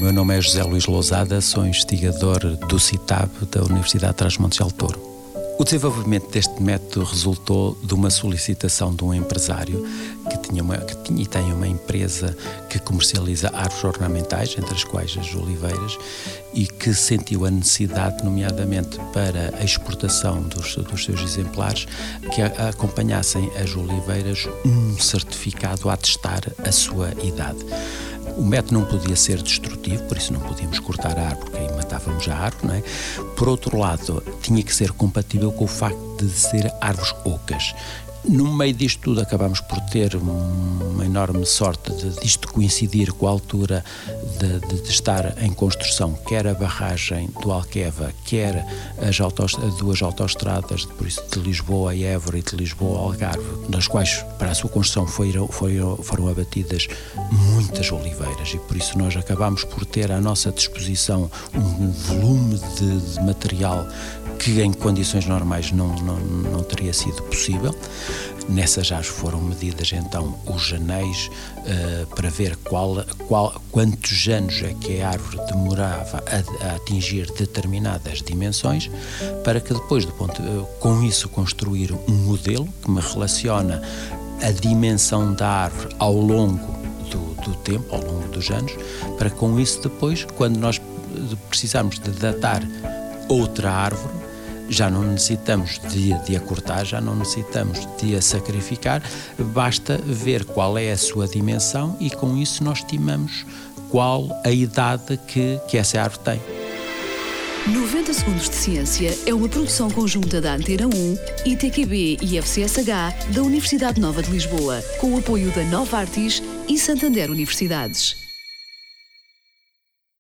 meu nome é José Luís Lousada, sou investigador do CITAB da Universidade de Trás-os-Montes de Alto. O desenvolvimento deste método resultou de uma solicitação de um empresário que tinha e tem uma empresa que comercializa árvores ornamentais, entre as quais as oliveiras, e que sentiu a necessidade, nomeadamente para a exportação dos seus exemplares, que acompanhassem as oliveiras um certificado a atestar a sua idade. O método não podia ser destrutivo, por isso não podíamos cortar a árvore, porque aí matávamos a árvore, não é? Por outro lado, tinha que ser compatível com o facto de ser árvores ocas. No meio disto tudo acabámos por ter uma enorme sorte disto coincidir com a altura de estar em construção, quer a barragem do Alqueva, quer as duas autoestradas, por isso de Lisboa a Évora e de Lisboa a Algarve, nas quais para a sua construção foram abatidas muitas oliveiras, e por isso nós acabámos por ter à nossa disposição um volume de material que em condições normais não teria sido possível. Nessas já foram medidas então os anéis para ver quantos anos é que a árvore demorava a atingir determinadas dimensões, para que depois, com isso, construir um modelo que me relaciona a dimensão da árvore ao longo do tempo, ao longo dos anos, para com isso depois, quando nós precisarmos de datar outra árvore, já não necessitamos de a cortar, já não necessitamos de a sacrificar, basta ver qual é a sua dimensão e com isso nós estimamos qual a idade que essa árvore tem. 90 Segundos de Ciência é uma produção conjunta da Antena 1, ITQB e FCSH da Universidade Nova de Lisboa, com o apoio da Nova Artis e Santander Universidades.